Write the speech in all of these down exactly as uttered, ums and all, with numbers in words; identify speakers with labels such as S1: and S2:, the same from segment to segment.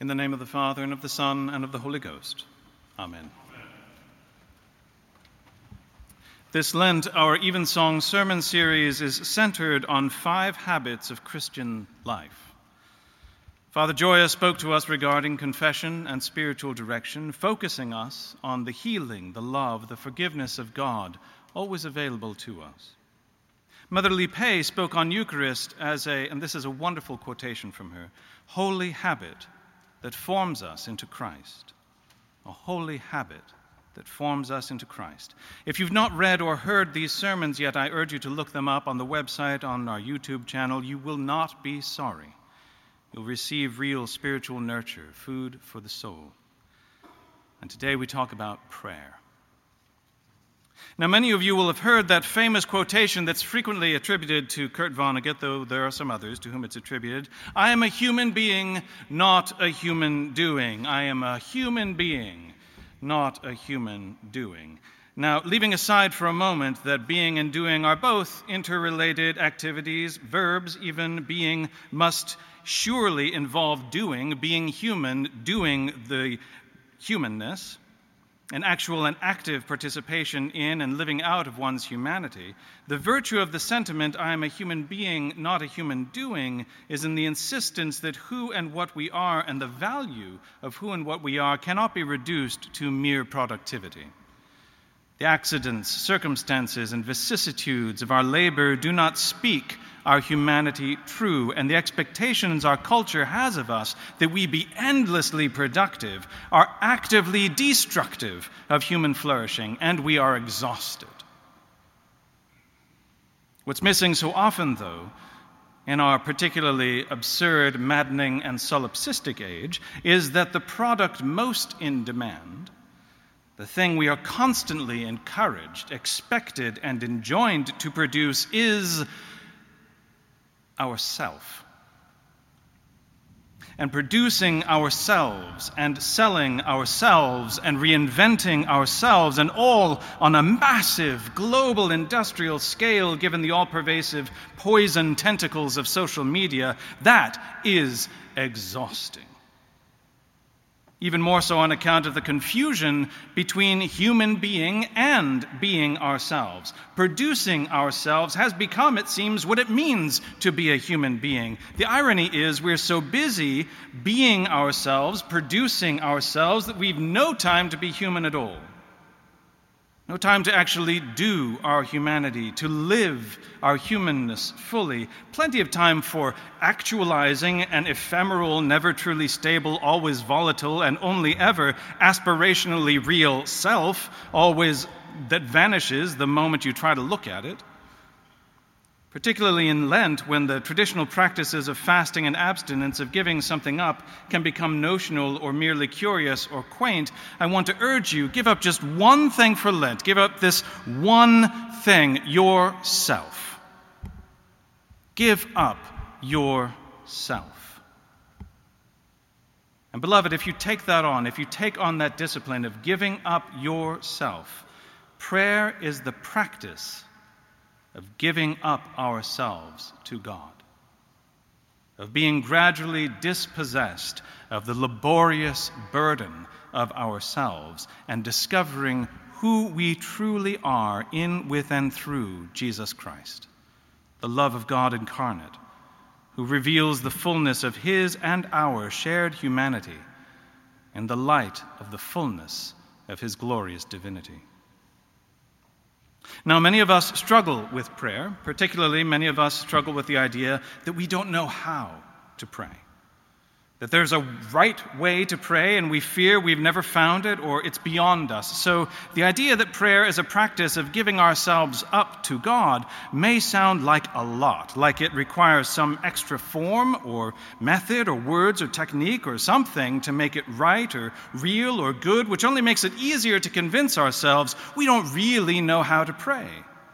S1: In the name of the Father, and of the Son, and of the Holy Ghost. Amen. Amen. This Lent, our Evensong sermon series is centered on five habits of Christian life. Father Joya spoke to us regarding confession and spiritual direction, focusing us on the healing, the love, the forgiveness of God, always available to us. Mother Li Pei spoke on Eucharist as a, and this is a wonderful quotation from her, holy habit that forms us into Christ. A holy habit that forms us into Christ. If you've not read or heard these sermons yet, I urge you to look them up on the website, on our YouTube channel. You will not be sorry. You'll receive real spiritual nurture, food for the soul. And today we talk about prayer. Now, many of you will have heard that famous quotation that's frequently attributed to Kurt Vonnegut, though there are some others to whom it's attributed. I am a human being, not a human doing. I am a human being, not a human doing. Now, leaving aside for a moment that being and doing are both interrelated activities, verbs, even being must surely involve doing, being human, doing the humanness, an actual and active participation in and living out of one's humanity. The virtue of the sentiment, I am a human being, not a human doing, is in the insistence that who and what we are and the value of who and what we are cannot be reduced to mere productivity. The accidents, circumstances, and vicissitudes of our labor do not speak our humanity true, and the expectations our culture has of us that we be endlessly productive are actively destructive of human flourishing, and we are exhausted. What's missing so often, though, in our particularly absurd, maddening, and solipsistic age, is that the product most in demand, the thing we are constantly encouraged, expected, and enjoined to produce is ourself. And producing ourselves and selling ourselves and reinventing ourselves, and all on a massive global industrial scale, given the all-pervasive poison tentacles of social media, that is exhausting. Even more so on account of the confusion between human being and being ourselves. Producing ourselves has become, it seems, what it means to be a human being. The irony is we're so busy being ourselves, producing ourselves, that we've no time to be human at all. No time to actually do our humanity, to live our humanness fully. Plenty of time for actualizing an ephemeral, never truly stable, always volatile, and only ever aspirationally real self, always that vanishes the moment you try to look at it. Particularly in Lent, when the traditional practices of fasting and abstinence, of giving something up, can become notional or merely curious or quaint, I want to urge you, give up just one thing for Lent. Give up this one thing, yourself. Give up yourself. And beloved, if you take that on, if you take on that discipline of giving up yourself, prayer is the practice of giving up ourselves to God, of being gradually dispossessed of the laborious burden of ourselves and discovering who we truly are in, with, and through Jesus Christ, the love of God incarnate, who reveals the fullness of his and our shared humanity in the light of the fullness of his glorious divinity. Now, many of us struggle with prayer. Particularly, many of us struggle with the idea that we don't know how to pray. That there's a right way to pray, and we fear we've never found it, or it's beyond us. So the idea that prayer is a practice of giving ourselves up to God may sound like a lot, like it requires some extra form or method or words or technique or something to make it right or real or good, which only makes it easier to convince ourselves we don't really know how to pray.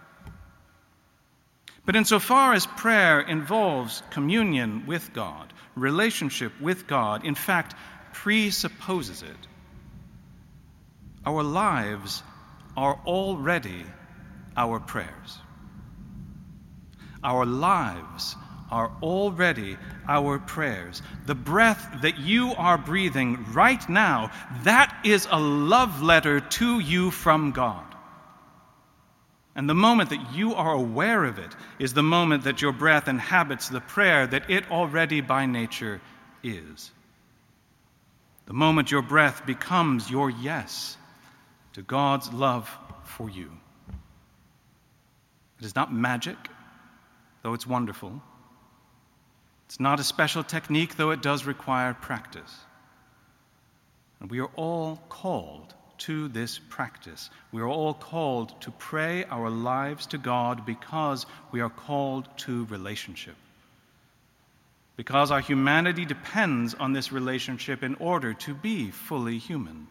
S1: But insofar as prayer involves communion with God, relationship with God, in fact, presupposes it, our lives are already our prayers. Our lives are already our prayers. The breath that you are breathing right now, that is a love letter to you from God. And the moment that you are aware of it is the moment that your breath inhabits the prayer that it already by nature is. The moment your breath becomes your yes to God's love for you. It is not magic, though it's wonderful. It's not a special technique, though it does require practice. And we are all called to this practice. We are all called to pray our lives to God because we are called to relationship. Because our humanity depends on this relationship in order to be fully human.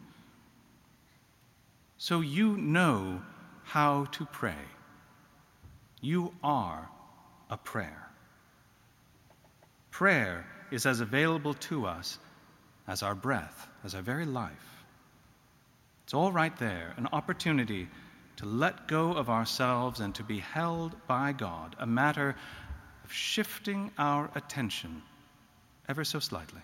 S1: So you know how to pray. You are a prayer. Prayer is as available to us as our breath, as our very life. It's all right there, an opportunity to let go of ourselves and to be held by God, a matter of shifting our attention ever so slightly.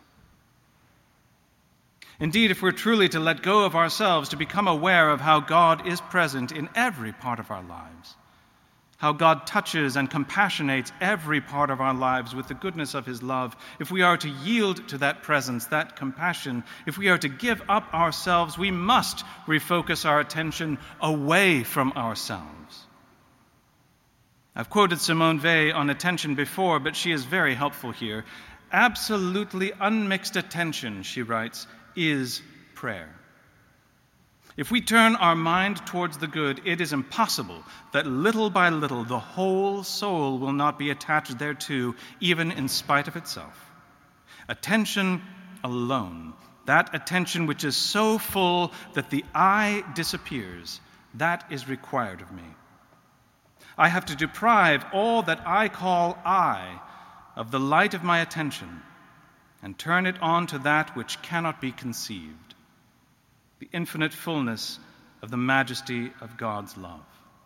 S1: Indeed, if we're truly to let go of ourselves, to become aware of how God is present in every part of our lives, how God touches and compassionates every part of our lives with the goodness of his love, if we are to yield to that presence, that compassion, if we are to give up ourselves, we must refocus our attention away from ourselves. I've quoted Simone Weil on attention before, but she is very helpful here. Absolutely unmixed attention, she writes, is prayer. If we turn our mind towards the good, it is impossible that little by little the whole soul will not be attached thereto, even in spite of itself. Attention alone, that attention which is so full that the I disappears, that is required of me. I have to deprive all that I call I of the light of my attention and turn it on to that which cannot be conceived, the infinite fullness of the majesty of God's love.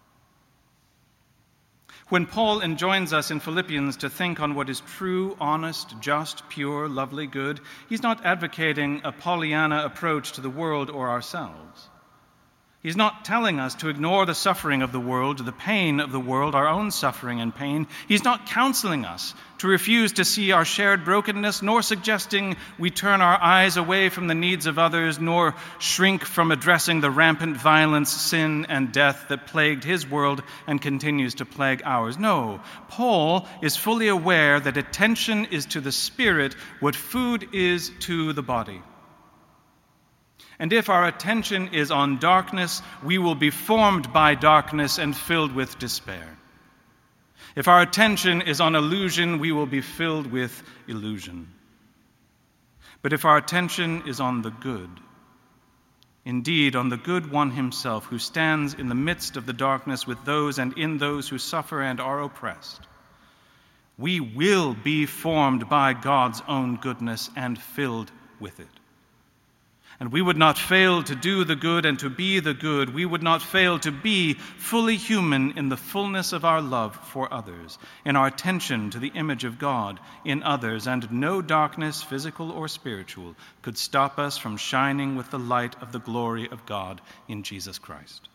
S1: When Paul enjoins us in Philippians to think on what is true, honest, just, pure, lovely, good, he's not advocating a Pollyanna approach to the world or ourselves. He's not telling us to ignore the suffering of the world, the pain of the world, our own suffering and pain. He's not counseling us to refuse to see our shared brokenness, nor suggesting we turn our eyes away from the needs of others, nor shrink from addressing the rampant violence, sin, and death that plagued his world and continues to plague ours. No, Paul is fully aware that attention is to the spirit what food is to the body. And if our attention is on darkness, we will be formed by darkness and filled with despair. If our attention is on illusion, we will be filled with illusion. But if our attention is on the good, indeed on the good one himself, who stands in the midst of the darkness with those and in those who suffer and are oppressed, we will be formed by God's own goodness and filled with it. And we would not fail to do the good and to be the good. We would not fail to be fully human in the fullness of our love for others, in our attention to the image of God in others, and no darkness, physical or spiritual, could stop us from shining with the light of the glory of God in Jesus Christ.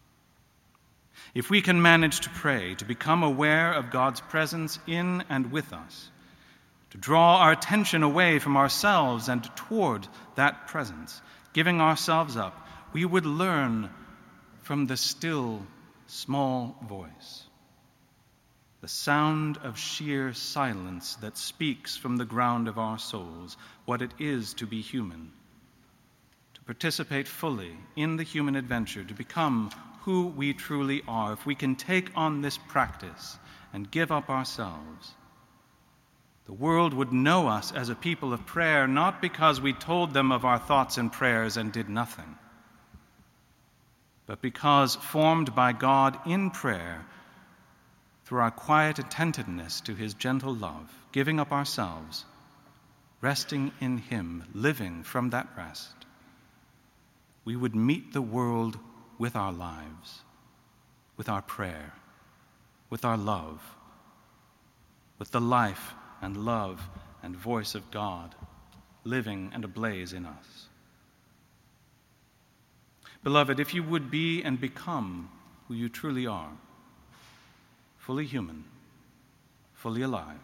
S1: If we can manage to pray, to become aware of God's presence in and with us, to draw our attention away from ourselves and toward that presence, giving ourselves up, we would learn from the still, small voice, the sound of sheer silence that speaks from the ground of our souls, what it is to be human, to participate fully in the human adventure, to become who we truly are. If we can take on this practice and give up ourselves, the world would know us as a people of prayer, not because we told them of our thoughts and prayers and did nothing, but because, formed by God in prayer, through our quiet attentiveness to his gentle love, giving up ourselves, resting in him, living from that rest, we would meet the world with our lives, with our prayer, with our love, with the life and love and voice of God living and ablaze in us. Beloved, if you would be and become who you truly are, fully human, fully alive,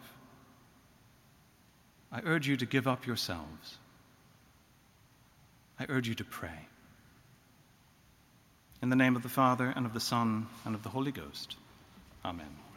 S1: I urge you to give up yourselves. I urge you to pray. In the name of the Father, and of the Son, and of the Holy Ghost. Amen.